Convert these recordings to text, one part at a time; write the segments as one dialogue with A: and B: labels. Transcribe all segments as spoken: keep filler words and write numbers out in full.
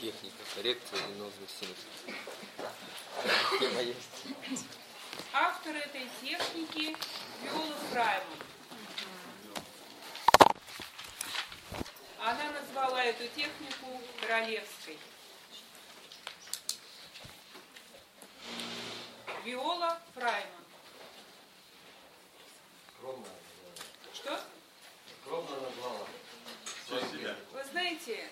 A: Техника, коррекция венозных синусов. Тема есть.
B: Автор этой техники Виола Фрайман. Она назвала эту технику королевской. Виола Фрайман.
A: Скромно.
B: Что?
A: Скромно назвала.
B: Вы знаете,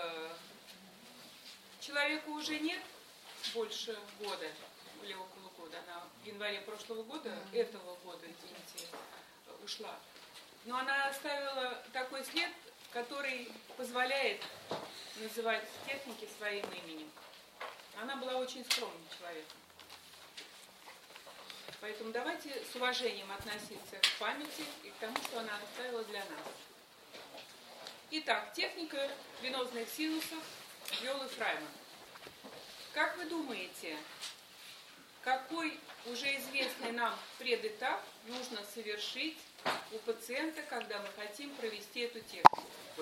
B: человеку уже нет больше года, или около года. Она в январе прошлого года, этого года, извините, ушла. Но она оставила такой след, который позволяет называть техники своим именем. Она была очень скромным человеком. Поэтому давайте с уважением относиться к памяти и к тому, что она оставила для нас. Итак, техника венозных синусов Виолы Фрайман. Как вы думаете, какой уже известный нам предэтап нужно совершить у пациента, когда мы хотим провести эту технику?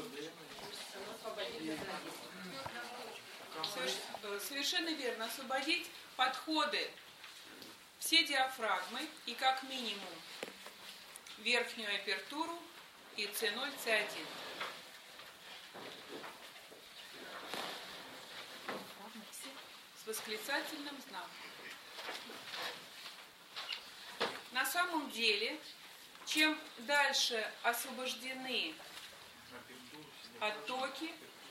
B: Совершенно верно. Освободить подходы, все диафрагмы и как минимум верхнюю апертуру и С ноль, С один. С восклицательным знаком. На самом деле, чем дальше освобождены оттоки,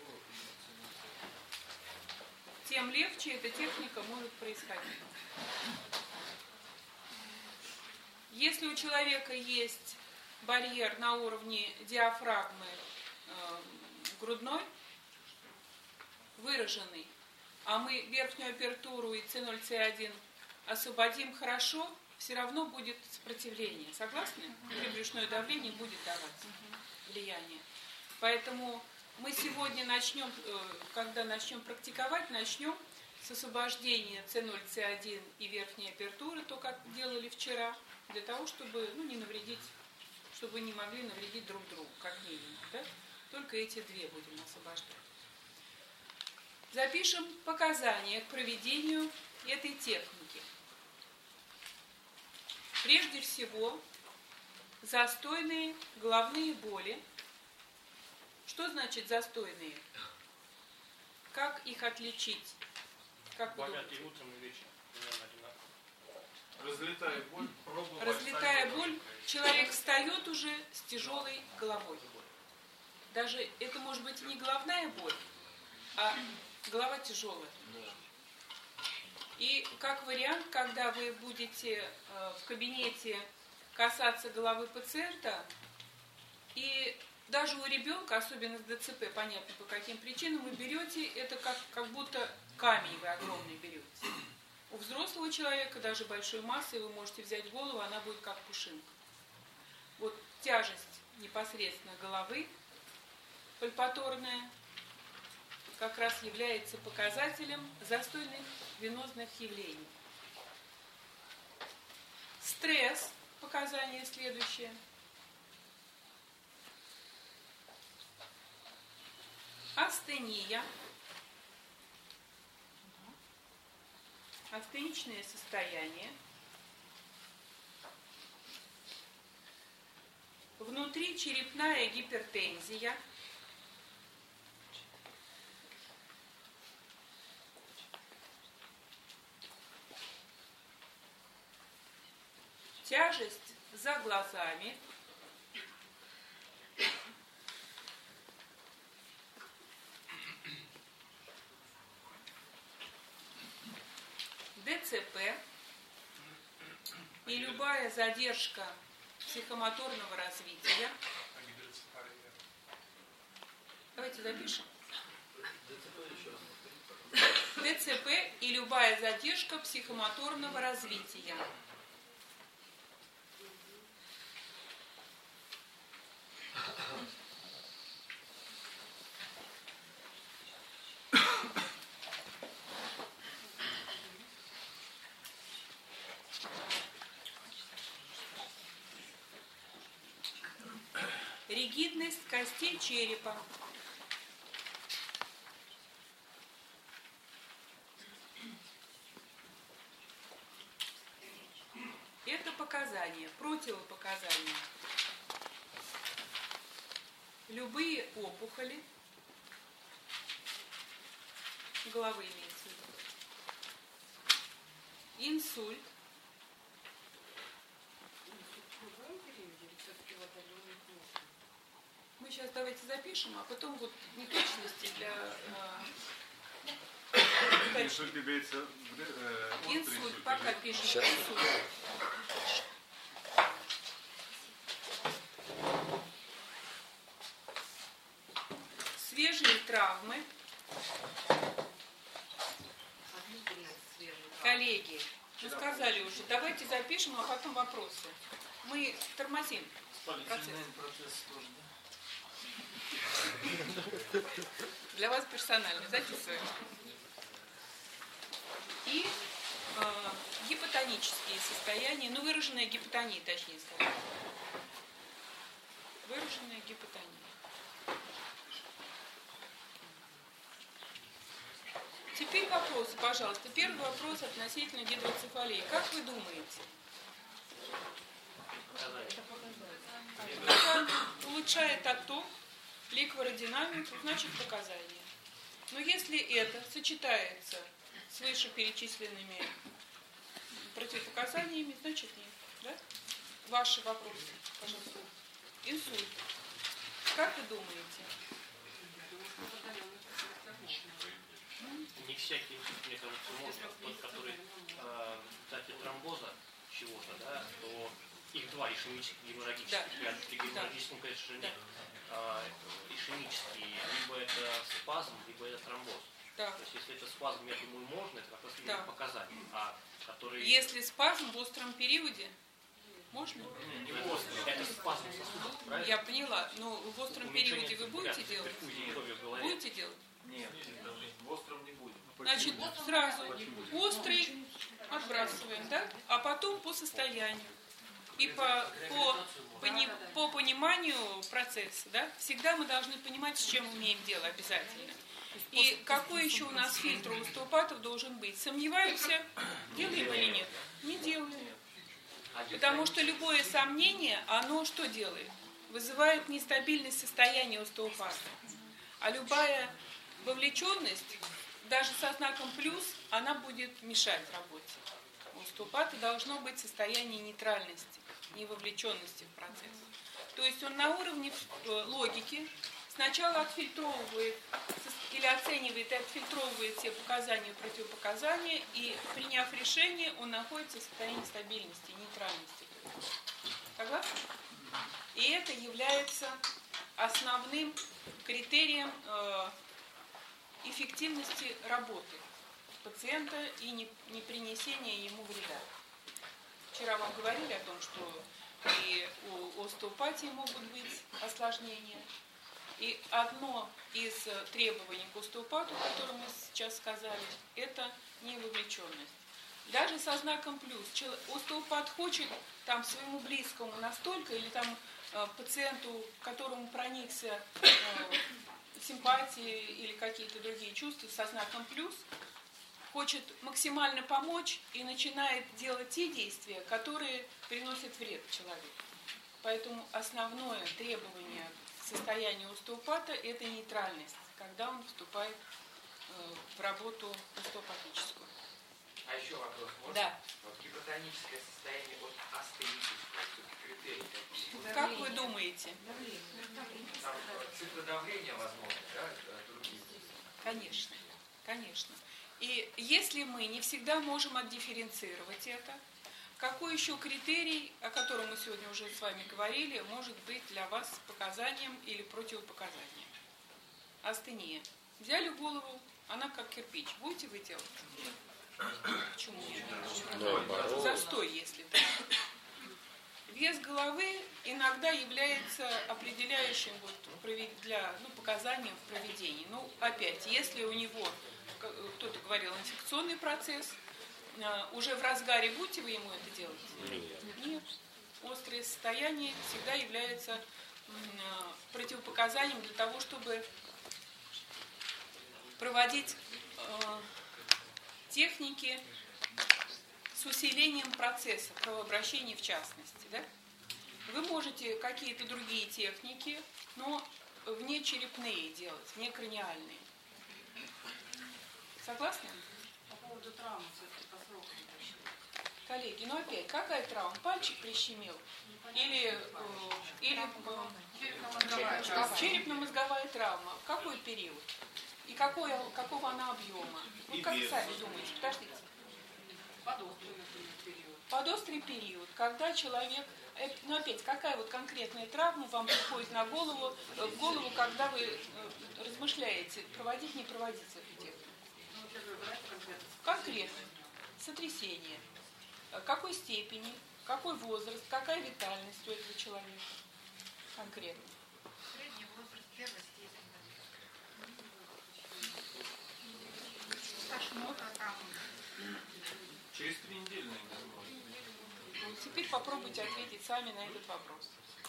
B: тем легче эта техника может происходить. Если у человека есть барьер на уровне диафрагмы э, грудной, выраженный, а мы верхнюю апертуру и С ноль, С один освободим хорошо, все равно будет сопротивление. Согласны? Брюшное давление будет давать влияние. Поэтому мы сегодня начнем, когда начнем практиковать, начнем с освобождения С ноль, С один и верхней апертуры, то, как делали вчера, для того, чтобы ну, не навредить, чтобы не могли навредить друг другу, как минимум. Да? Только эти две будем освобождать. Запишем показания к проведению этой техники. Прежде всего, застойные головные боли. Что значит застойные? Как их отличить? Как вы думаете?
C: Разлетая боль.
B: Разлетая боль, человек встает уже с тяжелой головой. Даже это может быть не головная боль, а голова тяжелая. И как вариант, когда вы будете э, в кабинете касаться головы пациента, и даже у ребенка, особенно с ДЦП, понятно по каким причинам, вы берете, это как, как будто камень вы огромный берете. У взрослого человека, даже большой массы, вы можете взять голову, она будет как пушинка. Вот тяжесть непосредственно головы, пальпаторная, как раз является показателем застойных венозных явлений. Стресс, показание следующее. Астения, астеничное состояние. Внутричерепная гипертензия. Тяжесть за глазами. ДЦП и любая задержка психомоторного развития. Давайте запишем. ДЦП и любая задержка психомоторного развития. Ригидность костей черепа. Любые опухоли головы имеется в виду. Инсульт. Мы сейчас давайте запишем, а потом вот неточности для... Э,
C: инсульт имеется... Э,
B: инсульт, пока пишем.
A: Сейчас.
B: Инсульт. Свежие травмы. Коллеги, мы сказали уже, давайте запишем, а потом вопросы. Мы тормозим процесс.
C: процесс тоже, да?
B: Для вас персонально, записываем. И э, гипотонические состояния, ну выраженная гипотония, точнее сказать. Выраженная гипотония. Теперь вопросы, пожалуйста. Первый вопрос относительно гидроцефалии. Как вы думаете? Это улучшает отток, ликвородинамику, значит показания. Но если это сочетается с вышеперечисленными противопоказаниями, значит нет. Да? Ваши вопросы, пожалуйста. Инсульт. Как вы думаете?
D: Не всякий инсульт, мне кажется, можно. Тот, который э, кстати, тромбоза чего-то, да, то их два, ишемический и геморрагический.
B: Да.
D: При геморрагическом, конечно же, нет. А, ишемический, либо это спазм, либо это тромбоз.
B: Да.
D: То есть, если это спазм, я думаю, можно, это как раз
B: Да.
D: показания. А которые...
B: Если спазм в остром периоде, можно?
D: Не в остром, это спазм сосудов, правильно?
B: Я поняла. Но в остром периоде вы будете делать? Будете делать?
C: Нет, в остром не будет.
B: Значит, сразу острый отбрасываем, да? А потом по состоянию. И по, по, пони, по пониманию процесса, да? Всегда мы должны понимать, с чем имеем дело обязательно. И какой еще у нас фильтр у остеопатов должен быть? Сомневаемся, делаем или нет? Не делаем. Потому что любое сомнение, оно что делает? Вызывает нестабильность состояния остеопата. А любая вовлеченность, даже со знаком плюс, она будет мешать работе. У остеопата должно быть состояние нейтральности, невовлеченности в процесс. То есть он на уровне логики сначала отфильтровывает или оценивает и отфильтровывает все показания и противопоказания, и, приняв решение, он находится в состоянии стабильности, нейтральности. Согласны? И это является основным критерием э, эффективности работы пациента и не, не принесения ему вреда. Вчера вам говорили о том, что и у остеопатии могут быть осложнения. И одно из требований к остеопату, которое мы сейчас сказали, это невовлеченность. Даже со знаком плюс. Остеопат хочет там своему близкому настолько, или там пациенту, которому проникся э, симпатии или какие-то другие чувства со знаком плюс, хочет максимально помочь и начинает делать те действия, которые приносят вред человеку. Поэтому основное требование к состоянию остеопата – это нейтральность, когда он вступает э, в работу остеопатическую.
E: А еще вопрос можно?
B: Да.
E: Вот гипотоническое состояние от астенического, критерий какие?
B: Как вы думаете?
E: Там цифры давления, возможно, да, другие?
B: Конечно, конечно. И если мы не всегда можем отдифференцировать это, какой еще критерий, о котором мы сегодня уже с вами говорили, может быть для вас показанием или противопоказанием? Астения. Взяли голову, она как кирпич. Будете вы делать? Почему нет? Застой, если так. Вес головы иногда является определяющим вот для, ну, показанием в проведении. Ну, опять, если у него, кто-то говорил, инфекционный процесс, уже в разгаре будете вы ему это делать? Нет. Нет. Острое состояние всегда является противопоказанием для того, чтобы проводить э, техники с усилением процесса, кровообращения в частности. Да? Вы можете какие-то другие техники, но внечерепные делать, вне краниальные. Согласны?
F: По поводу травмы все-таки по срокам уточнить.
B: Коллеги, ну опять, какая травма? Пальчик прищемил? Или, э, или э,
F: Черепно-мозговая.
B: черепно-мозговая травма? В какой период? И какой, какого она объема? Ну, как вы сами думаете? Подождите.
F: Подострый, например, период.
B: Подострый период, когда человек... э, Ну, опять, какая вот конкретная травма вам приходит на голову, э, в голову, когда вы э, размышляете, проводить, не проводить эту технику?
F: Ну, во-первых, давайте конкретно.
B: Конкретно. Сотрясение. Э, Какой степени, какой возраст, какая витальность у этого человека? Конкретно.
G: Средний возраст первой степени. Тошнота там.
C: Через три недели, наверное, можно.
B: Ну, теперь попробуйте ответить сами на этот вопрос.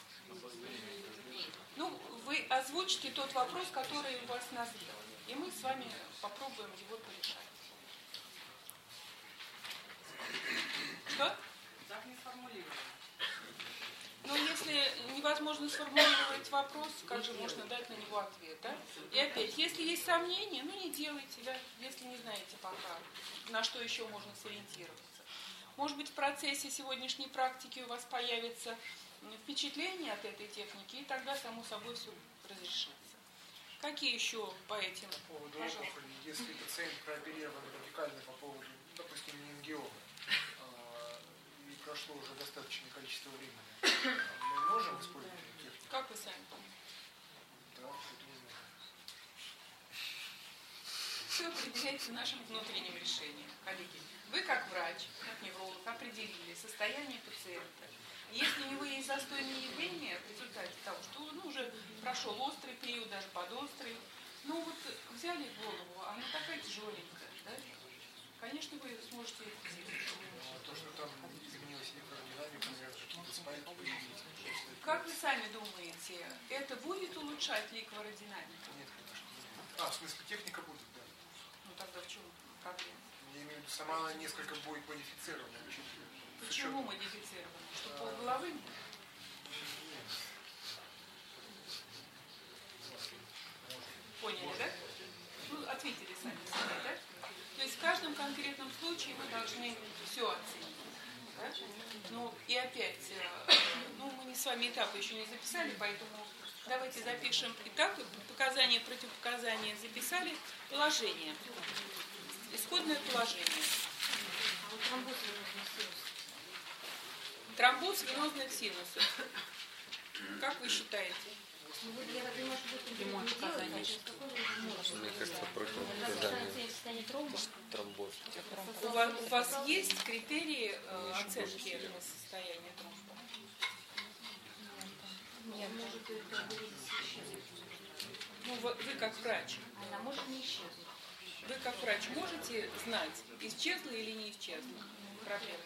B: Ну, вы озвучите тот вопрос, который у вас назрел, и мы с вами попробуем его порешать. Что?
F: Так не сформулировано.
B: Ну, если невозможно сформулировать вопрос, как же можно дать на него ответ, да? И опять, если есть сомнения, ну не делайте, да, если не знаете пока, на что еще можно сориентироваться. Может быть, в процессе сегодняшней практики у вас появится впечатление от этой техники, и тогда, само собой, все разрешится. Какие еще по этим?
H: По поводу
B: Пожалуйста.
H: опухоли, если пациент прооперирован радикально по поводу, допустим, менингиома, а, и прошло уже достаточное количество времени, мы можем использовать эту технику?
B: Как вы сами думаете?
H: Да, это не знаю.
B: Все определяется нашим внутренним решением, коллеги. Вы, как врач, как невролог, определили состояние пациента. Если у него есть застойные явления в результате того, что ну, уже прошел острый период, даже подострый, ну вот взяли голову, она такая тяжеленькая, да? Конечно, вы сможете это сделать.
H: А то, что там изменилась электродинамика, наверное, какие-то спайки появились.
B: Как вы сами думаете, это будет улучшать ликвородинамику?
H: Нет, конечно. А, в смысле, техника будет, да.
B: Ну тогда в чем проблема?
H: Я имею в виду, сама она несколько будет модифицирована.
B: Почему модифицирована? Что полголовы? Поняли, да? Ну, ответили сами себе, да? То есть в каждом конкретном случае мы должны все оценить. Да? Ну, и опять, ну, мы не с вами этапы еще не записали, поэтому давайте запишем этапы, показания, противопоказания записали, положение. Исходное положение. Тромбоз венозных синусов. Как вы считаете?
A: Мне кажется, противопоказание тромбоз.
B: У вас, у вас есть критерии э, оценки этого состояния тромба? Ну, вы, вы как врач.
G: Она может не исчезнуть.
B: Вы как врач можете знать, исчезла или не исчезла проблема?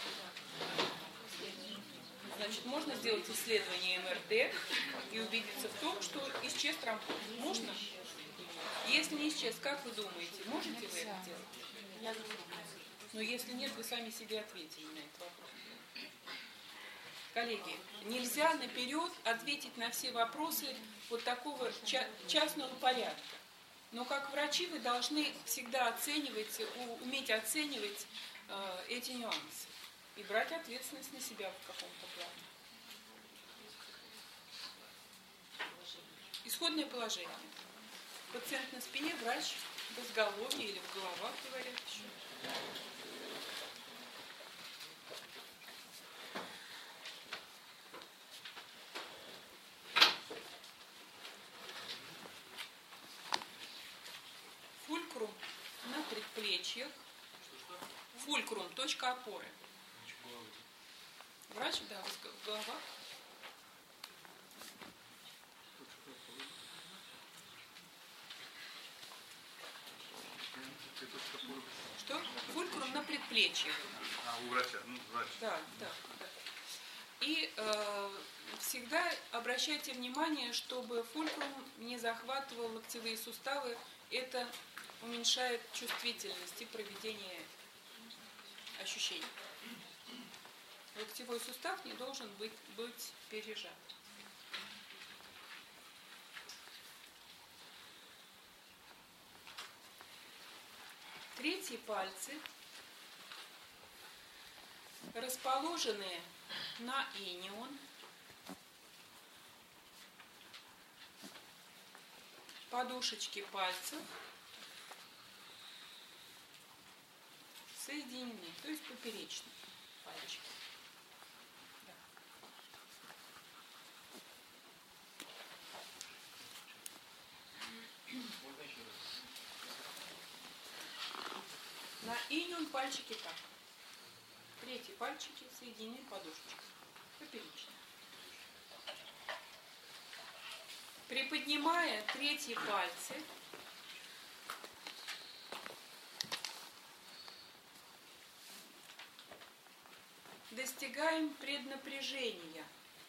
B: Значит, можно сделать исследование эм эр тэ и убедиться в том, что исчез тромбоз. Можно? Если не исчез, как вы думаете, можете вы это делать? Но если нет, вы сами себе ответили на этот вопрос. Коллеги, нельзя наперед ответить на все вопросы вот такого ча- частного порядка. Но как врачи вы должны всегда оценивать, уметь оценивать э, эти нюансы и брать ответственность на себя в каком-то плане. Исходное положение. Пациент на спине, врач в изголовье или в головах, говорят еще. Фулькрум на предплечьях. Фулькрум, точка опоры. Врач, да, в головах. Что? Фулькрум на предплечьях.
C: А, у врача, ну, врач.
B: Да, да, да. И э, всегда обращайте внимание, чтобы фулькрум не захватывал локтевые суставы. Это уменьшает чувствительность и проведение ощущений. Локтевой сустав не должен быть, быть пережат. Третьи пальцы расположены на инион, подушечки пальцев соединены, то есть поперечные пальчики. Да. На инион пальчики так. Третьи пальчики соединены подушечкой. Поперечно. Приподнимая третьи пальцы, достигаем преднапряжения.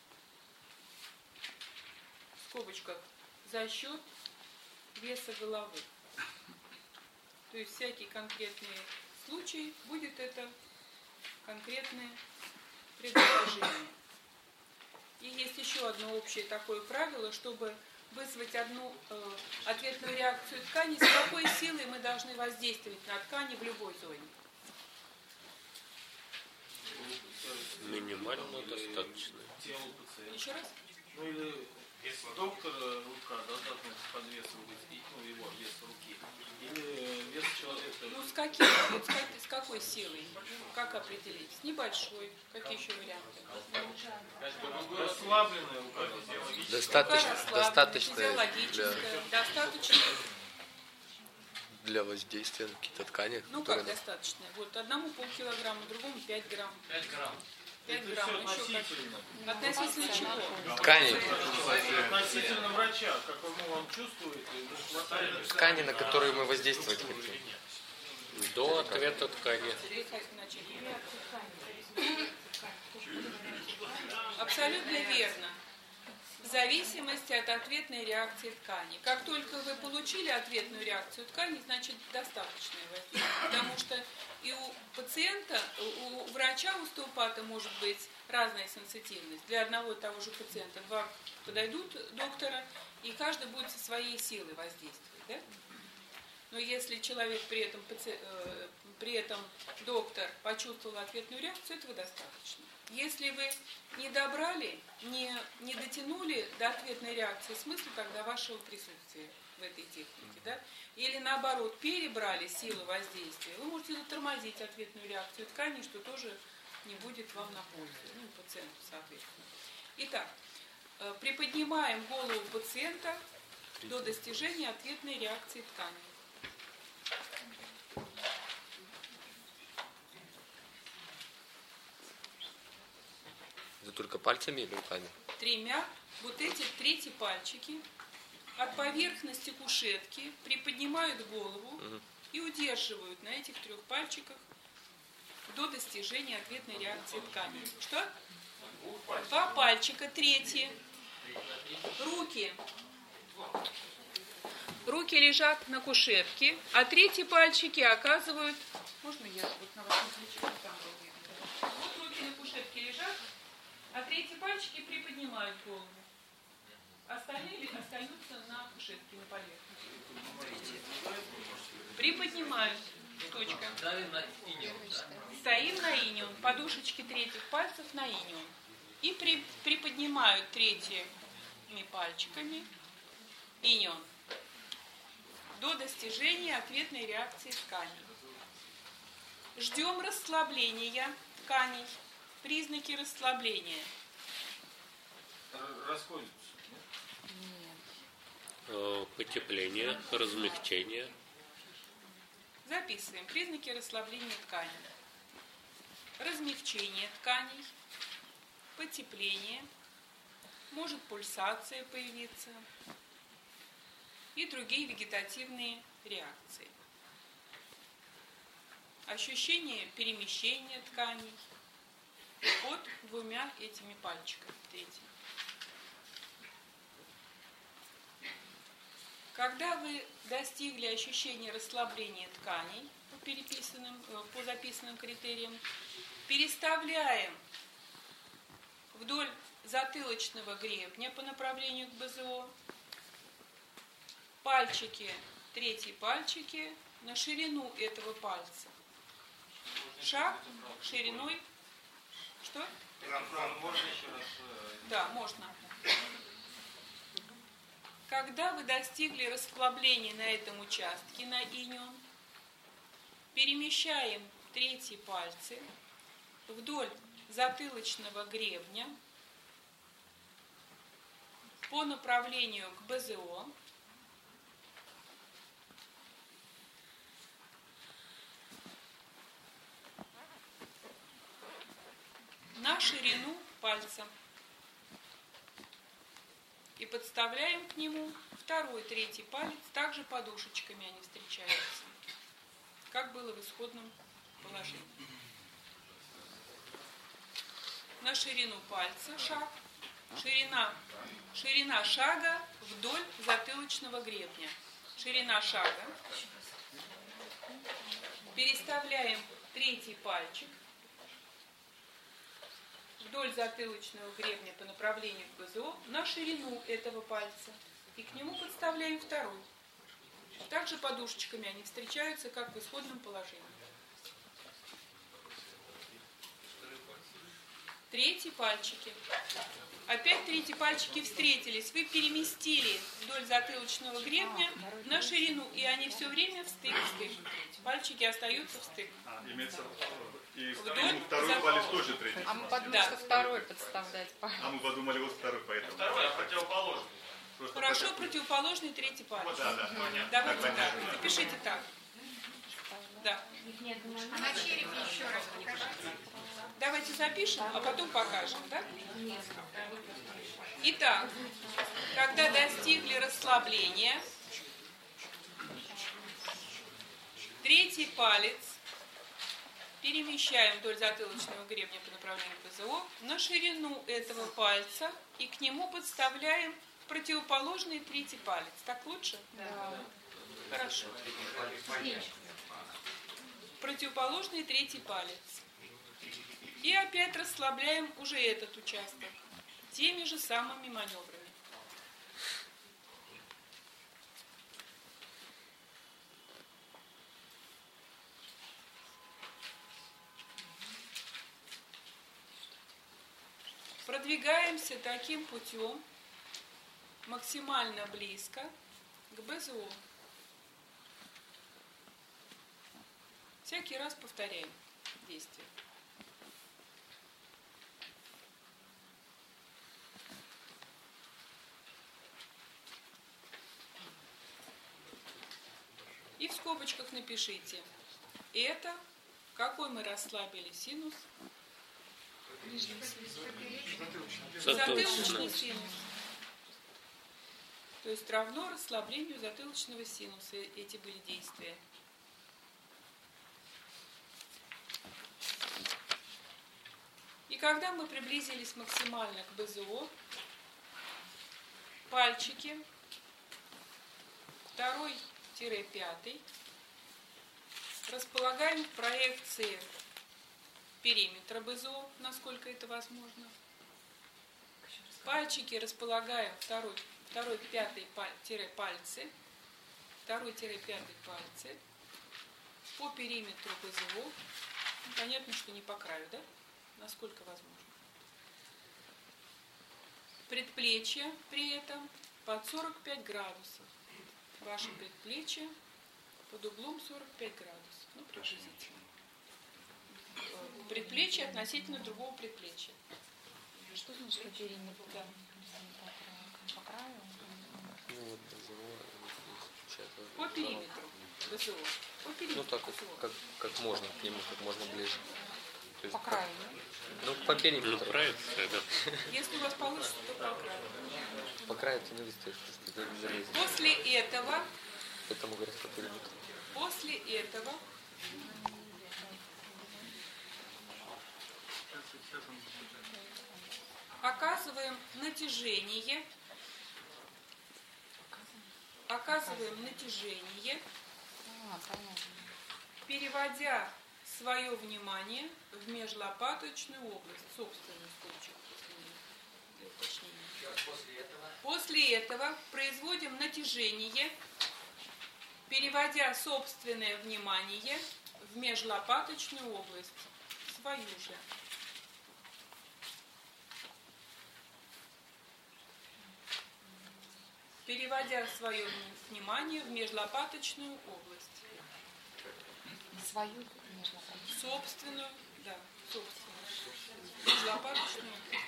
B: В скобочках за счет веса головы. То есть всякий конкретный случай будет это конкретное предположение. И есть еще одно общее такое правило, чтобы вызвать одну э, ответную реакцию ткани, с какой силой мы должны воздействовать на ткани в любой зоне.
I: Минимально достаточно.
C: Тело пациента.
B: Еще раз?
C: Ну или доктора рука, да, должна под весом быть, ну его вес руки. Или вес человека.
B: Ну с каким? Вот с, как, с какой силой? Как определить? С небольшой. Какие еще варианты?
C: Расслабленная рука.
I: Достаточно, достаточно
B: физиологическая,
I: для,
B: достаточно.
I: для воздействия на какие-то ткани.
B: Ну
I: которые...
B: как достаточно? Вот одному полкилограмма, другому пять грамм.
D: пять грамм.
B: пять
C: Это
B: грамм.
C: все
B: Еще
C: относительно.
B: как... Относительно чего?
I: Ткани,
C: Относительно врача, как ему он чувствует, и хватает.
I: ткани, на которые мы воздействовать хотим. До ответа ткани.
B: Абсолютно верно. В зависимости от ответной реакции ткани. Как только вы получили ответную реакцию ткани, значит достаточное воздействие. Потому что и у пациента, у врача, у остеопата может быть разная сенситивность. Для одного и того же пациента два подойдут доктора, и каждый будет со своей силой воздействовать. Да? Но если человек при этом, при этом доктор почувствовал ответную реакцию, этого достаточно. Если вы не добрали, не, не дотянули до ответной реакции, смысл тогда вашего присутствия в этой технике, да? Или наоборот, перебрали силу воздействия, вы можете затормозить ответную реакцию ткани, что тоже не будет вам на пользу, ну, пациенту, соответственно. Итак, приподнимаем голову пациента до достижения ответной реакции ткани.
I: Это только пальцами или руками?
B: Тремя. Вот эти третьи пальчики от поверхности кушетки приподнимают голову угу. и удерживают на этих трех пальчиках до достижения ответной реакции ткани. Что? Два пальчика, третьи. Руки. Руки лежат на кушетке, а третьи пальчики оказывают... Можно я вот на вас не включу? Там был. Вот руки на кушетке лежат, а третьи пальчики приподнимают голову. Остальные остаются на кушетке, на поверхности. Приподнимают. Точка.
D: Ставим на инион, да?
B: Стоим на инион. Подушечки третьих пальцев на инион. И при, приподнимают третьими пальчиками инион до достижения ответной реакции тканей. Ждем расслабления тканей. Признаки расслабления.
C: Расходятся.
I: Нет. Потепление, размягчение.
B: Записываем. Признаки расслабления тканей. Размягчение тканей, потепление, может пульсация появиться и другие вегетативные реакции. Ощущение перемещения тканей под двумя этими пальчиками. Третьим. Когда вы достигли ощущения расслабления тканей по переписанным, по записанным критериям, переставляем вдоль затылочного гребня по направлению к БЗО. Пальчики, третьи пальчики на ширину этого пальца. Шаг шириной. Что?
C: Можно еще раз?
B: Да, можно. Когда вы достигли расслабления на этом участке, на инем, перемещаем третьи пальцы вдоль затылочного гребня по направлению к БЗО. На ширину пальца. И подставляем к нему второй, третий палец, также подушечками они встречаются, как было в исходном положении. На ширину пальца шаг, ширина, ширина шага вдоль затылочного гребня. Ширина шага. Переставляем третий пальчик вдоль затылочного гребня по направлению к БЗО на ширину этого пальца. И к нему подставляем второй. Также подушечками они встречаются, как в исходном положении. Третьи пальчики. Опять третьи пальчики встретились. Вы переместили вдоль затылочного гребня на ширину, и они все время в стык, в стык. Пальчики остаются в стык.
J: А, имеется и
B: Вдоль
J: второй
B: за...
J: палец тоже третий.
A: А мы подумали,
B: Да.
A: что второй подставлять палец.
J: А мы подумали, вот второй, поэтому.
C: Второй, а противоположный.
J: Просто
B: Хорошо,
J: так.
B: противоположный третий палец.
J: Вот, да, да, понятно.
B: Давайте
J: Так,
B: так.
J: понятно.
B: Запишите так. Да.
G: А на черепе еще раз покажите.
B: Давайте запишем, а потом покажем, да? Итак, когда достигли расслабления, третий палец перемещаем вдоль затылочного гребня по направлению к БЗО на ширину этого пальца и к нему подставляем противоположный третий палец. Так лучше?
A: Да.
B: Хорошо. Противоположный третий палец. И опять расслабляем уже этот участок теми же самыми маневрами. Продвигаемся таким путем максимально близко к БЗО. Всякий раз повторяем действие. И в скобочках напишите, это какой мы расслабили синус? Затылочный синус. То есть равно расслаблению затылочного синуса эти были действия. И когда мы приблизились максимально к БЗО, пальчики второй-пятый располагаем в проекции периметра БЗО, насколько это возможно. Пальчики располагаем второй, второй пятый пальцы, второй-пятый пальцы по периметру БЗО. Ну, понятно, что не по краю, да? Насколько возможно. Предплечье при этом под сорок пять градусов. Ваше предплечье под углом сорок пять градусов. Ну, приблизительно. Предплечье относительно другого предплечья.
A: Что значит по периметру?
B: Да.
A: По краю?
I: Ну вот БЗО.
B: По периметру БЗО. По периметру
I: Ну так вот,
B: БЗО.
I: как, как можно к нему, как можно ближе. То есть
A: По
I: как-
A: краю,
I: Ну, по периметру.
D: Ну, правильно, ребят.
B: Если у вас получится, то по краю.
I: По краю ты не выстоишь, потому что ты не залезешь.
B: После этого,
I: Поэтому говорят по периметру.
B: после этого оказываем натяжение, оказываем натяжение,
A: А, понятно.
B: переводя свое внимание в межлопаточную область, собственную скобочку. После этого производим натяжение, переводя собственное внимание в межлопаточную область, свою же. Переводя свое внимание в межлопаточную область.
A: Свою межлопаточную.
B: Собственную, да, собственную. Межлопаточную область.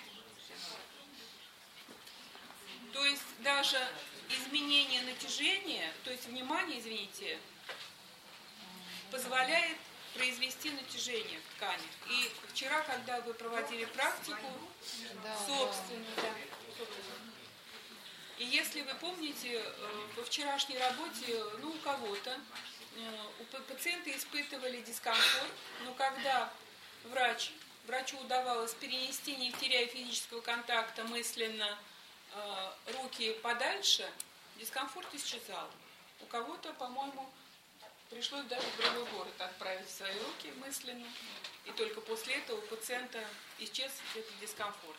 B: То есть даже изменение натяжения, то есть внимание, извините, позволяет произвести натяжение в тканях. И вчера, когда вы проводили практику,
A: Да,
B: собственную, да, собственную. И если вы помните, во вчерашней работе, ну, у кого-то, у пациента испытывали дискомфорт, но когда врач, врачу удавалось перенести, не теряя физического контакта, мысленно руки подальше, дискомфорт исчезал. У кого-то, по-моему, пришлось даже в другой город отправить свои руки мысленно, и только после этого у пациента исчез этот дискомфорт.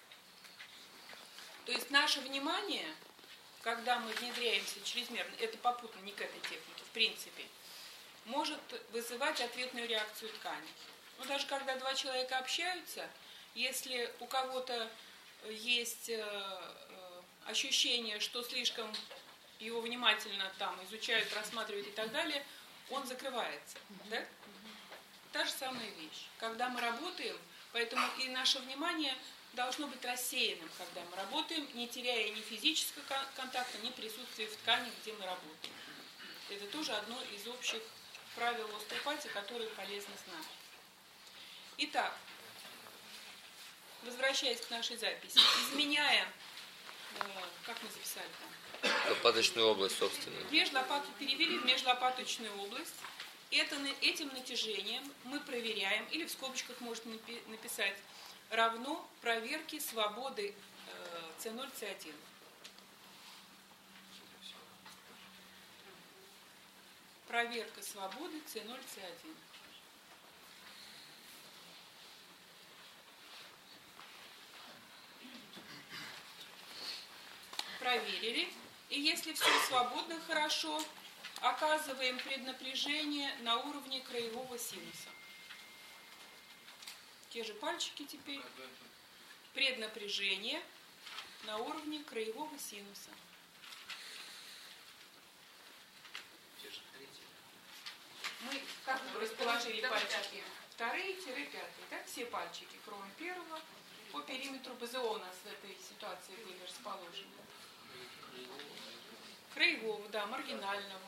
B: То есть наше внимание, когда мы внедряемся чрезмерно, это попутно не к этой технике, в принципе, может вызывать ответную реакцию ткани. Но даже когда два человека общаются, если у кого-то есть ощущение, что слишком его внимательно там изучают, рассматривают и так далее, он закрывается. Да? Та же самая вещь. Когда мы работаем, поэтому и наше внимание должно быть рассеянным, когда мы работаем, не теряя ни физического контакта, ни присутствия в ткани, где мы работаем. Это тоже одно из общих правил остеопатии, которые полезно знать. Итак, возвращаясь к нашей записи, изменяя, э, как мы записали там?
I: Лопаточную область, собственно.
B: Межлопату перевели в межлопаточную область. Это, этим натяжением мы проверяем, или в скобочках можно написать, равно проверке свободы э, С ноль, С один. Проверка свободы С ноль, С один. Проверили. И если все свободно, хорошо, оказываем преднапряжение на уровне краевого синуса. Те же пальчики теперь. Преднапряжение на уровне краевого синуса. Мы как бы расположили пальчики? Вторые-пятые, да? Все пальчики, кроме первого, по периметру БЗО у нас в этой ситуации были расположены. Краевого, да, маргинального.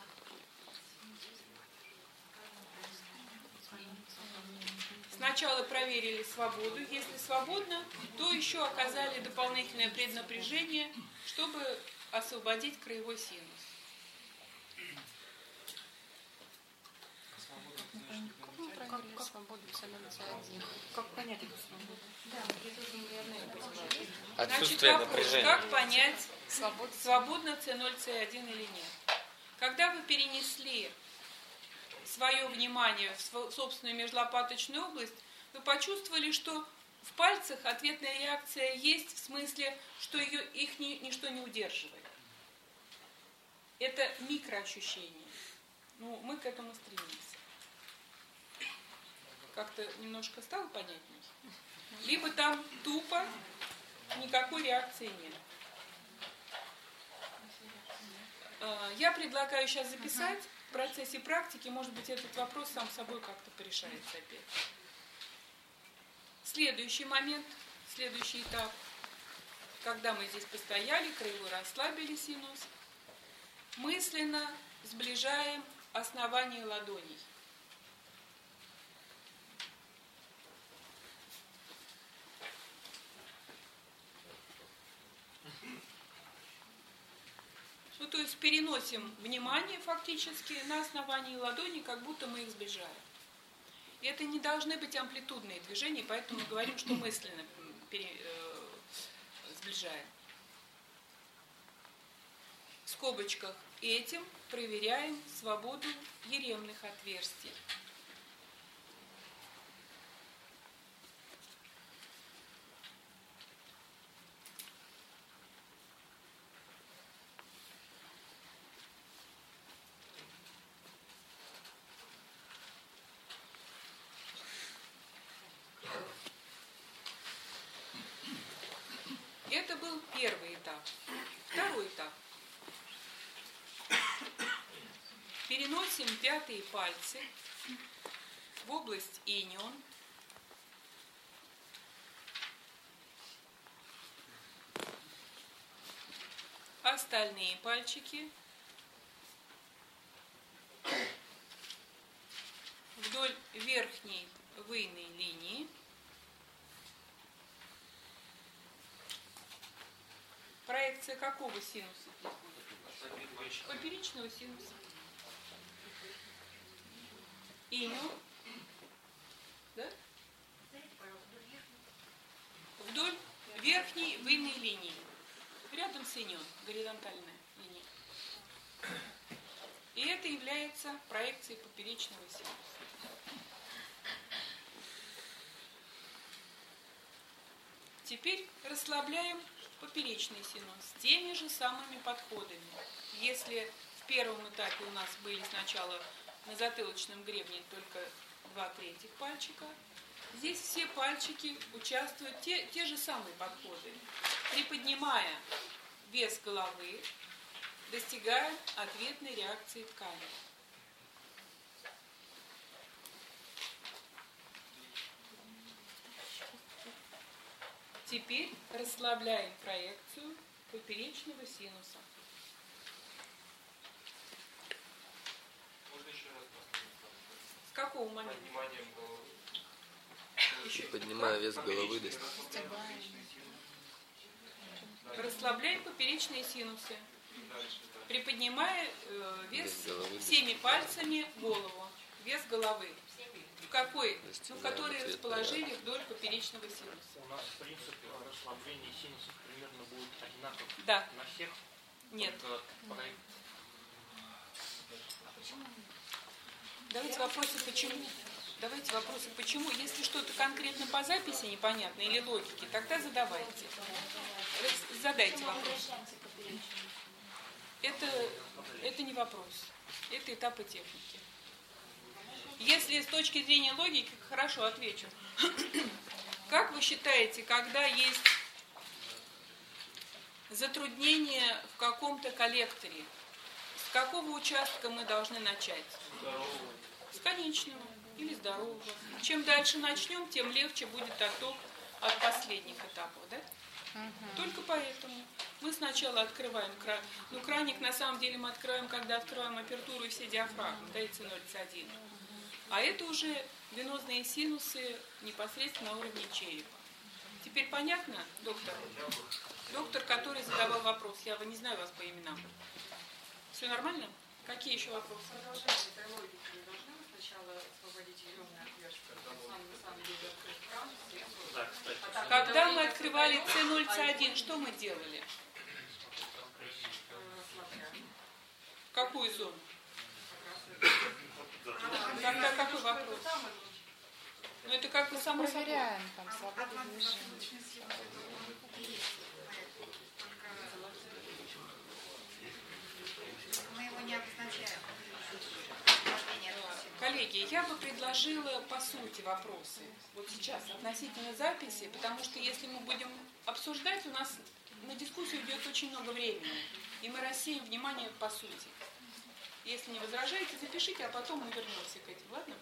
B: Сначала проверили свободу. Если свободно, то еще оказали дополнительное преднапряжение, чтобы освободить краевой синус.
A: Как, как свободу С ноль, С один? Как понять эту свободу? Да,
I: Отсутствие
B: Значит, вопрос,
I: напряжения.
B: как понять, свободно С ноль, С один или нет? Когда вы перенесли свое внимание в собственную межлопаточную область, вы почувствовали, что в пальцах ответная реакция есть, в смысле, что ее, их ни, ничто не удерживает. Это микроощущение. Ну, мы к этому стремимся. Как-то немножко стало понятней? Либо там тупо никакой реакции нет. Я предлагаю сейчас записать. В процессе практики, может быть, этот вопрос сам собой как-то порешается опять. Следующий момент, следующий этап. Когда мы здесь постояли, краевой расслабили синус, мысленно сближаем основание ладоней. Ну, то есть переносим внимание фактически на основании ладони, как будто мы их сближаем. И это не должны быть амплитудные движения, поэтому мы говорим, что мысленно пере, э, сближаем. В скобочках этим проверяем свободу еремных отверстий. первый этап. Второй этап. Переносим пятые пальцы в область инеон. Остальные пальчики вдоль верхней выйной линии. Проекция какого синуса здесь будет? Поперечного синуса. Инеон. Да? Вдоль верхней выйной линии. Рядом с инеон, горизонтальная линия. И это является проекцией поперечного синуса. Теперь расслабляем поперечный синус теми же самыми подходами. Если в первом этапе у нас были сначала на затылочном гребне только два третьих пальчика, здесь все пальчики участвуют, те, те же самые подходы. Приподнимая вес головы, достигаем ответной реакции ткани. Теперь расслабляем проекцию поперечного синуса.
E: Можно еще раз
B: С какого момента?
E: подниманием головы.
B: Еще.
I: Поднимая вес головы, достиг.
B: Расслабляем поперечные синусы, приподнимая э, вес,
I: Вес головы
B: всеми пальцами голову, вес головы, в какой, ну,
I: Достигаем
B: который
I: ответной
B: расположили
I: реакции.
B: вдоль поперечного синуса.
D: У нас, в принципе, расслабление синусов примерно будет одинаково
B: Да.
D: на всех.
B: Нет.
D: Только проект-
B: Давайте вопросы почему. Давайте вопросы почему. Если что-то конкретно по записи непонятно или логике, тогда задавайте. Раз- Задайте вопрос. Это, это не вопрос. Это этапы техники. Если с точки зрения логики, хорошо, отвечу. Как вы считаете, когда есть затруднение в каком-то коллекторе, с какого участка мы должны начать? С конечного или здорового. Чем дальше начнем, тем легче будет отток от последних этапов, да? Угу. Только поэтому мы сначала открываем кран. Ну, краник на самом деле мы открываем, когда открываем апертуру и все диафрагмы, да, и С ноль С один. А это уже венозные синусы непосредственно на уровне черепа. Теперь понятно, доктор? Доктор, который задавал вопрос, я не знаю вас по именам. Все нормально? Какие еще вопросы?
F: Продолжение этой логики. Не должны мы сначала освободить еремный отверстие, на самом деле открыть кран, сверху.
D: Да, кстати.
F: А так
B: Когда
F: это
B: мы
F: не
B: открывали
F: создаёт,
B: С ноль С
F: а
B: один,
F: именно,
B: что мы делали?
F: э, расслабляем.
B: Какую зону?
F: Как раз это.
B: Тогда какой вопрос?
F: Это самое
B: Ну это как бы само собой.
A: Проверяем там свободу движения.
G: Мы его не обозначаем.
B: Коллеги, я бы предложила по сути вопросы вот сейчас относительно записи, потому что если мы будем обсуждать, у нас на дискуссию идет очень много времени, и мы рассеем внимание по сути. Если не возражаете, запишите, а потом мы вернемся к этим, ладно?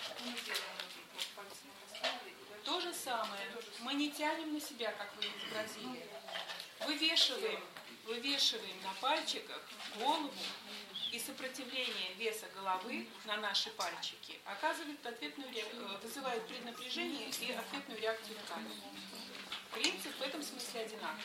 B: То же самое. Мы не тянем на себя, как вы изобразили. Вывешиваем, вывешиваем на пальчиках голову, и сопротивление веса головы на наши пальчики оказывает ответную ре- вызывает преднапряжение и ответную реакцию ткани. Принцип в этом смысле одинаковый.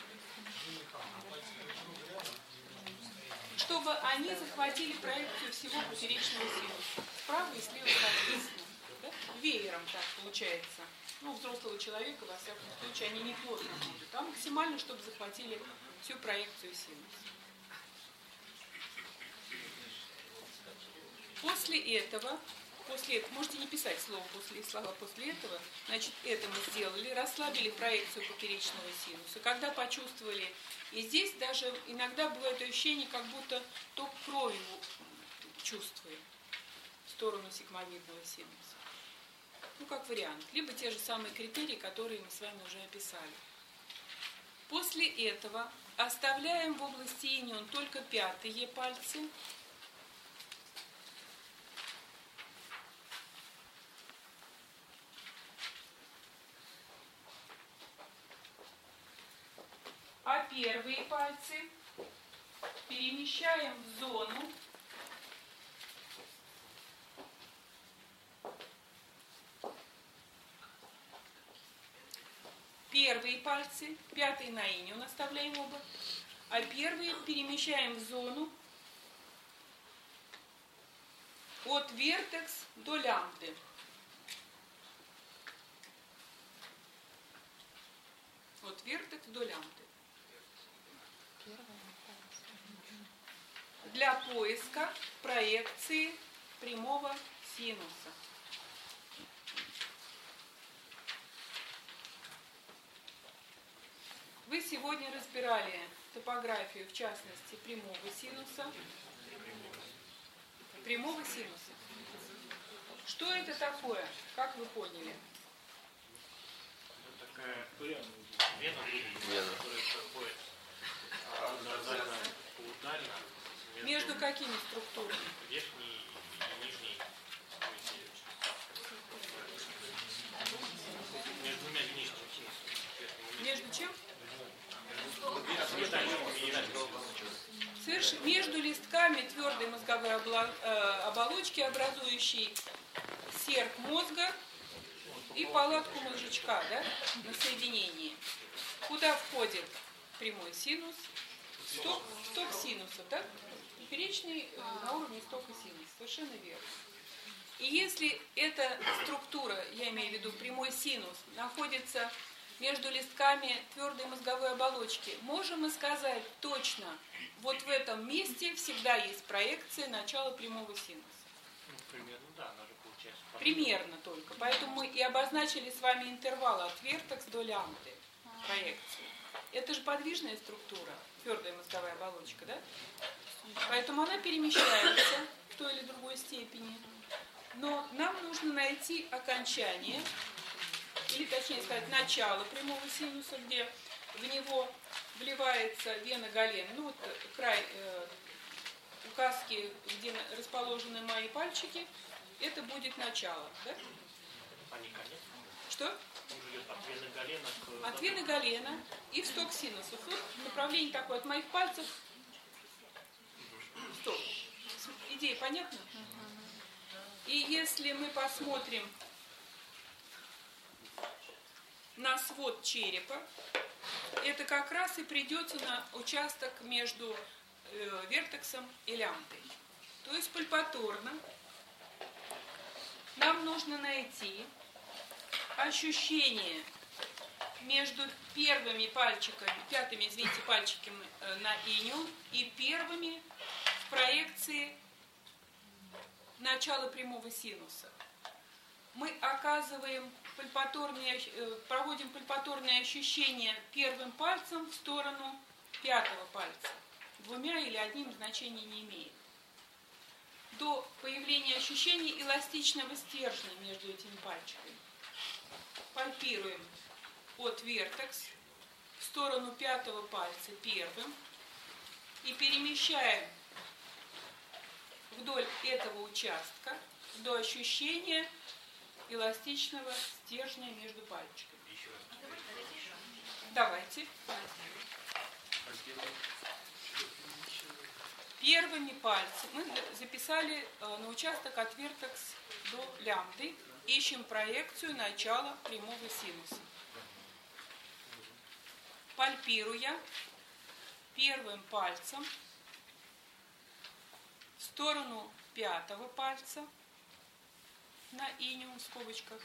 B: Чтобы они захватили проекцию всего поперечного синуса. Справа и слева соответственно. Да? Веером так получается. Ну, у взрослого человека, во всяком случае, они не плотно будут. А максимально, чтобы захватили всю проекцию синуса. После этого, после этого, можете не писать слово после слова после этого, значит, это мы сделали, расслабили проекцию поперечного синуса. Когда почувствовали, и здесь даже иногда бывает ощущение, как будто ток крови чувствуем в сторону сигмовидного синуса. Ну, как вариант. Либо те же самые критерии, которые мы с вами уже описали. После этого оставляем в области иньон только пятые пальцы. А первые пальцы перемещаем в зону Первые пальцы, пятый на иньон оставляем оба, а первые перемещаем в зону от вертекс до лямбды. От вертекс до лямбды. Для поиска проекции прямого синуса. Вы сегодня разбирали топографию, в частности, прямого синуса. Прямого синуса. Что это такое? Как вы поняли?
D: Это такая вена, вена, которая проходит горизонтально, ударно.
B: Между какими структурами?
D: Верхней и нижней. Между двумя нижними.
B: Между чем? Соверш... Между листками твердой мозговой обла... оболочки, образующей серп мозга и палатку мозжечка, да, на соединении. Куда входит прямой синус? Сток, сток синусов, да? Поперечный на уровне стока синуса. Совершенно верно. И если эта структура, я имею в виду прямой синус, находится между листками твердой мозговой оболочки, можем мы сказать точно, вот в этом месте всегда есть проекция начала прямого синуса.
D: Ну, примерно, да, она же получается.
B: Примерно только. Поэтому мы и обозначили с вами интервал от вертекс до лямбды проекции. Это же подвижная структура, твердая мозговая оболочка, да? Поэтому она перемещается в той или другой степени. Но нам нужно найти окончание, или точнее сказать, начало прямого синуса, где в него вливается вена Галена. Ну вот край э, указки, где расположены мои пальчики, это будет начало. Да?
D: А не конец?
B: Что?
D: Он идет от вены Галена к...
B: От вены Галена и в сток синусов. Вот направление такое от моих пальцев. Стоп. Идея понятна? И если мы посмотрим на свод черепа, это как раз и придется на участок между э, вертексом и лямбдой. То есть пальпаторно нам нужно найти ощущение между первыми пальчиками, пятыми, извините, пальчиками э, на иню и первыми в проекции начала прямого синуса. Мы оказываем пальпаторные, проводим пальпаторные ощущения первым пальцем в сторону пятого пальца. Двумя или одним значения не имеет. До появления ощущений эластичного стержня между этими пальчиками. Пальпируем от вертекс в сторону пятого пальца первым и перемещаем вдоль этого участка до ощущения эластичного стержня между пальчиками. Давайте. Первыми пальцами мы записали на участок от вертекс до лямбды. Ищем проекцию начала прямого синуса. Пальпируя первым пальцем в сторону пятого пальца на иню в скобочках.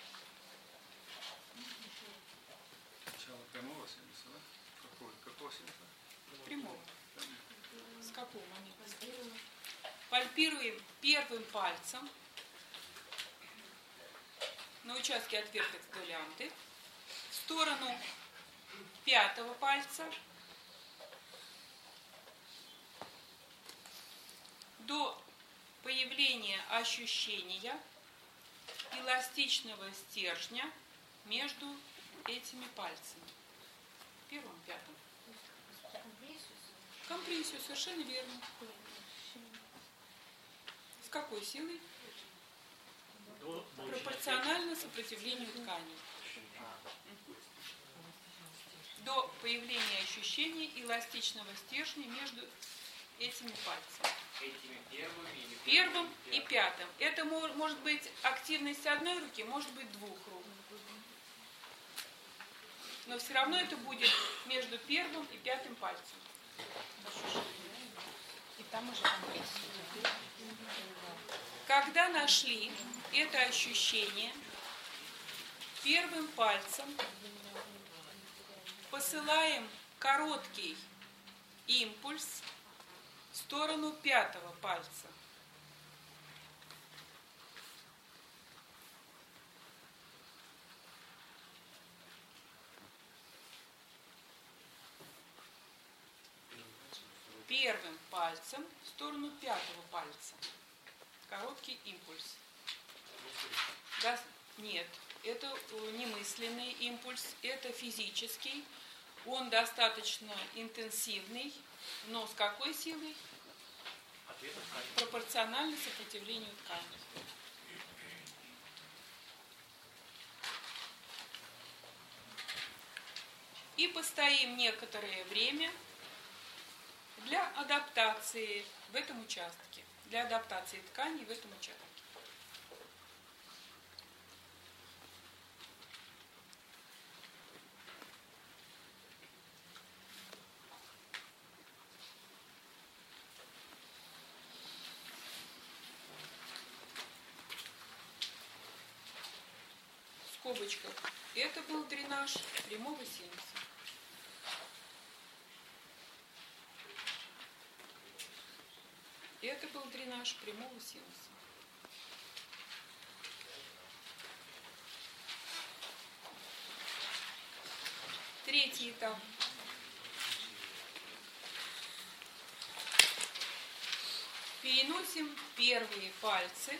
J: Начало прямого синуса, да? Какого, какого синуса?
B: Прямого. С какого момента? Пальпируем первым пальцем на участке от вертекс до лямбды в сторону пятого пальца до появления ощущения эластичного стержня между этими пальцами. первым, пятым. Компрессию, совершенно верно. С какой силой? Пропорционально сопротивлению тканей. До появления ощущения эластичного стержня между этими пальцами.
E: Этими первыми или
B: Первым и пятым. Это может быть активность одной руки, может быть двух рук. Но все равно это будет между первым и пятым пальцем.
A: И там уже компрессия.
B: Когда нашли это ощущение, первым пальцем посылаем короткий импульс в сторону пятого пальца. Первым пальцем в сторону пятого пальца. Короткий импульс. Да, нет, это немысленный импульс, это физический. Он достаточно интенсивный, но с какой силой? Пропорционально сопротивлению ткани. И постоим некоторое время для адаптации в этом участке, для адаптации тканей в этом участке. В скобочках. Это был дренаж прямого синуса. Это был дренаж прямого синуса. Третий этап. Переносим первые пальцы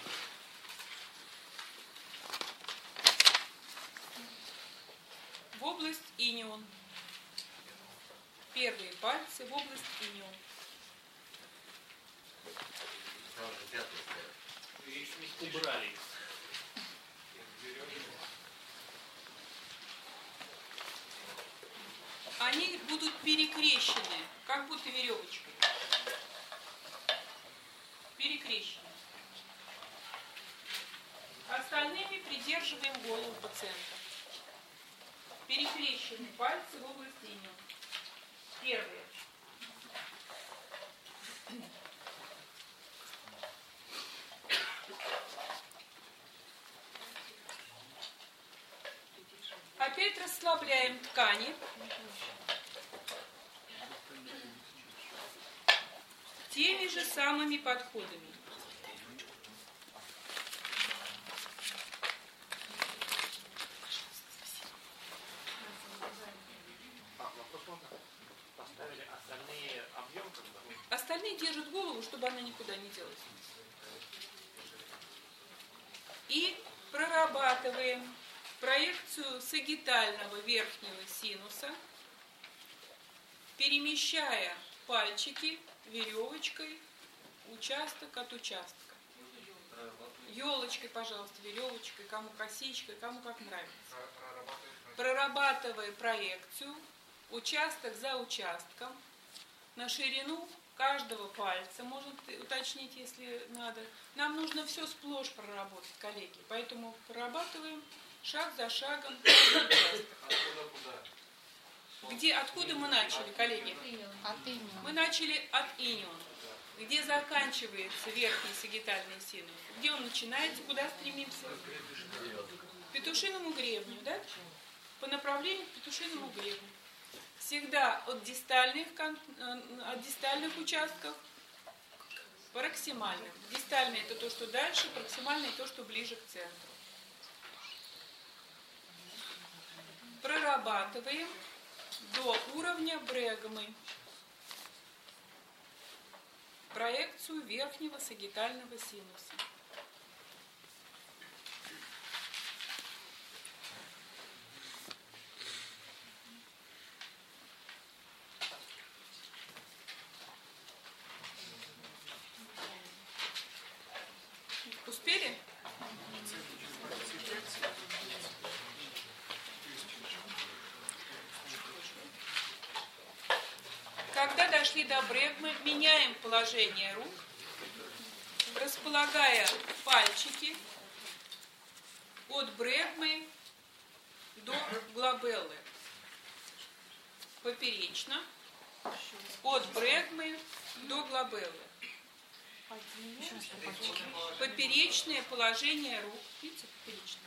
B: в область инион. Первые пальцы в область инион.
D: Убрали их.
B: Они будут перекрещены, как будто веревочкой. Перекрещены. Остальными придерживаем голову пациента. Перекрещены пальцы в области инион. Первые. Опять расслабляем ткани. Теми же самыми подходами.
D: Поставили остальные объемы,
B: Остальные держат голову, чтобы она никуда не делась. И прорабатываем проекцию сагитального верхнего синуса, перемещая пальчики веревочкой участок от участка. Елочкой, пожалуйста, веревочкой, кому косичкой, кому как нравится. Прорабатывая проекцию участок за участком на ширину каждого пальца, можно уточнить, если надо. Нам нужно все сплошь проработать, коллеги, поэтому прорабатываем шаг за шагом. Где, откуда мы начали, коллеги?
A: От инион.
B: Мы начали от инион, где заканчивается верхний сагитальный синус. Где он начинается, куда стремимся? К петушиному гребню, да? По направлению к петушиному гребню. Всегда от дистальных, от дистальных участков к проксимальным. Дистальное это то, что дальше, проксимальное то, что ближе к центру. Прорабатываем до уровня брегмы проекцию верхнего сагитального синуса. Успели? Когда дошли до брегмы, меняем положение рук, располагая пальчики от брегмы до глабеллы. Поперечно. От брегмы до глабеллы. Поперечное положение рук. Видите, поперечное.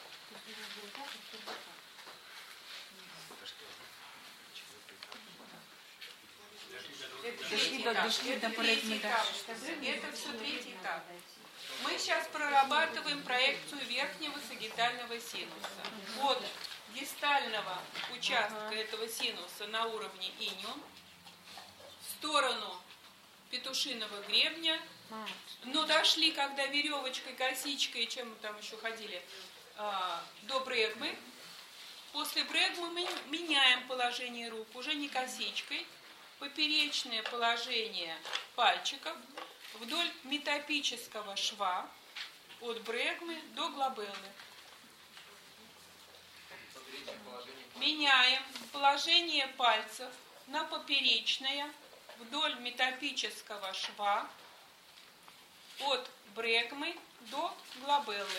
G: Дошли до, дошли до
B: третий этап. Это все третий этап. Мы сейчас прорабатываем проекцию верхнего сагитального синуса. От дистального участка этого синуса на уровне иниум в сторону петушиного гребня. Но дошли, когда веревочкой, косичкой, чем мы там еще ходили, до брегмы. После брегмы мы меняем положение рук, уже не косичкой. Поперечное положение пальчиков вдоль метапического шва от брегмы до глабеллы. Меняем положение пальцев на поперечное вдоль метапического шва от брегмы до глабеллы.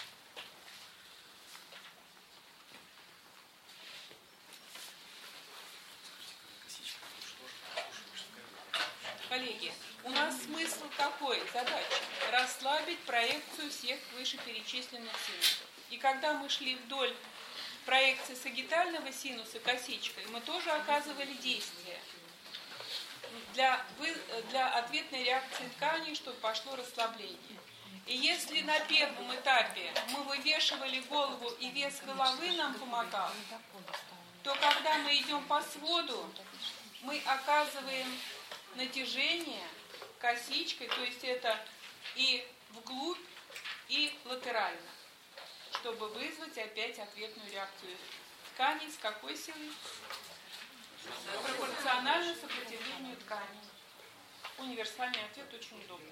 B: Коллеги, у нас смысл какой? Задача – расслабить проекцию всех вышеперечисленных синусов. И когда мы шли вдоль проекции сагитального синуса косичкой, мы тоже оказывали действие для, для ответной реакции тканей, чтобы пошло расслабление. И если на первом этапе мы вывешивали голову и вес головы нам помогал, то когда мы идем по своду, мы оказываем натяжение косичкой, то есть это и вглубь, и латерально, чтобы вызвать опять ответную реакцию тканей. С какой силой? Пропорционально сопротивлению тканей. Универсальный ответ очень удобный.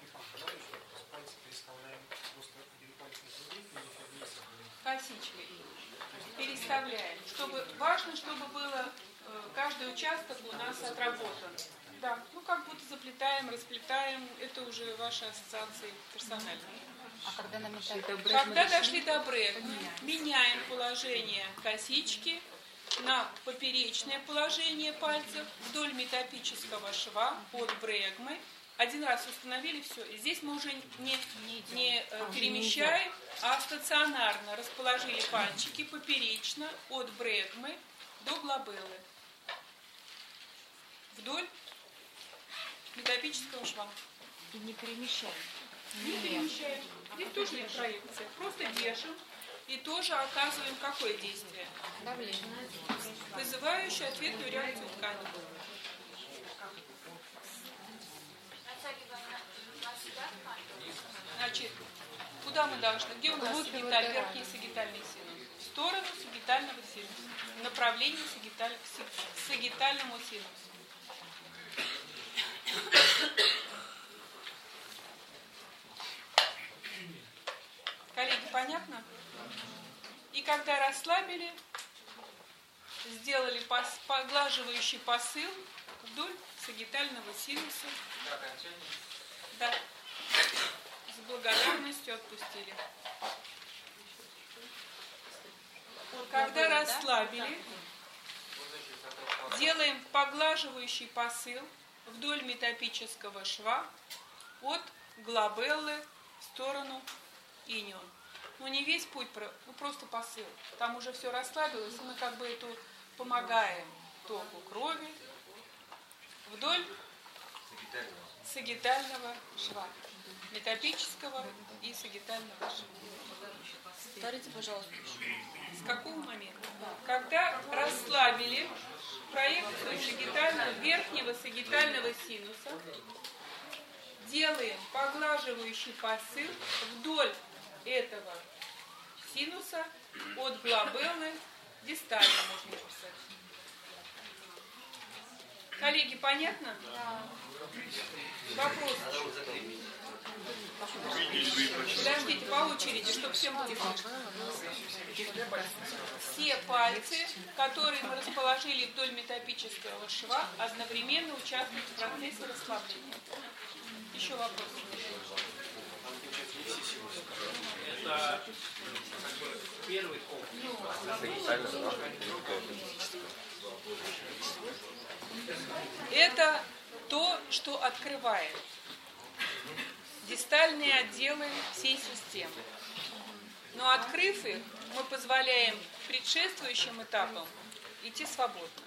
B: Косичкой переставляем. Чтобы, важно, чтобы было каждый участок у нас отработан. Да, ну как будто заплетаем, расплетаем, это уже ваши ассоциации персональные.
A: А когда на метапе?
B: Когда дошли до брегмы, меняем положение косички на поперечное положение пальцев вдоль метапического шва от брегмы. Один раз установили, все. И здесь мы уже не, не перемещаем, а стационарно расположили пальчики поперечно от брегмы до глабеллы. Вдоль метапического шва.
A: И не перемещаем.
B: Не перемещаем. Здесь тоже есть проекция. Просто держим и тоже оказываем какое действие?
A: Давление.
B: Вызывающее ответную реакцию ткани. Значит, куда мы должны? Где у нас сагиталь, верхний сагитальный синус? В сторону сагитального синуса. В направлении сагиталь, к сагитальному синусу. Коллеги, понятно? И когда расслабили, сделали пос, поглаживающий посыл вдоль сагитального синуса. Да. С благодарностью отпустили. Когда расслабили, делаем поглаживающий посыл вдоль метапического шва от глабеллы в сторону иниум. Ну не весь путь, ну просто посыл. Там уже все расслабилось, и мы как бы эту помогаем току крови вдоль сагитального шва. Метапического и сагитального шва.
A: Повторите, пожалуйста.
B: С какого момента? Когда расслабили проекцию сагитального, верхнего сагитального синуса, делаем поглаживающий посыл вдоль этого синуса от глабеллы дистально, можно написать. Коллеги, понятно? Да. Вопрос. Подождите, по очереди, чтобы всем было слышно. Все пальцы, которые мы расположили вдоль метапического шва, одновременно участвуют в процессе расслабления. Еще вопрос.
D: Это первый комплекс.
B: Это то, что открывает дистальные отделы всей системы. Но открыв их, мы позволяем предшествующим этапам идти свободно.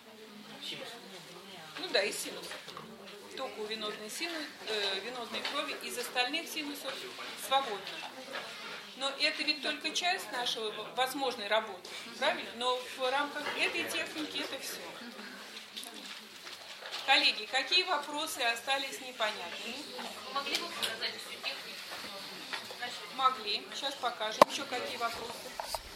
B: Ну да, из синусов. Только у венозной, синус, э, венозной крови, из остальных синусов свободно. Но это ведь только часть нашего возможной работы, правильно? Но в рамках этой техники это все. Коллеги, какие вопросы остались непонятными?
A: Могли бы показать всю технику?
B: Могли. Сейчас покажем. Еще какие вопросы?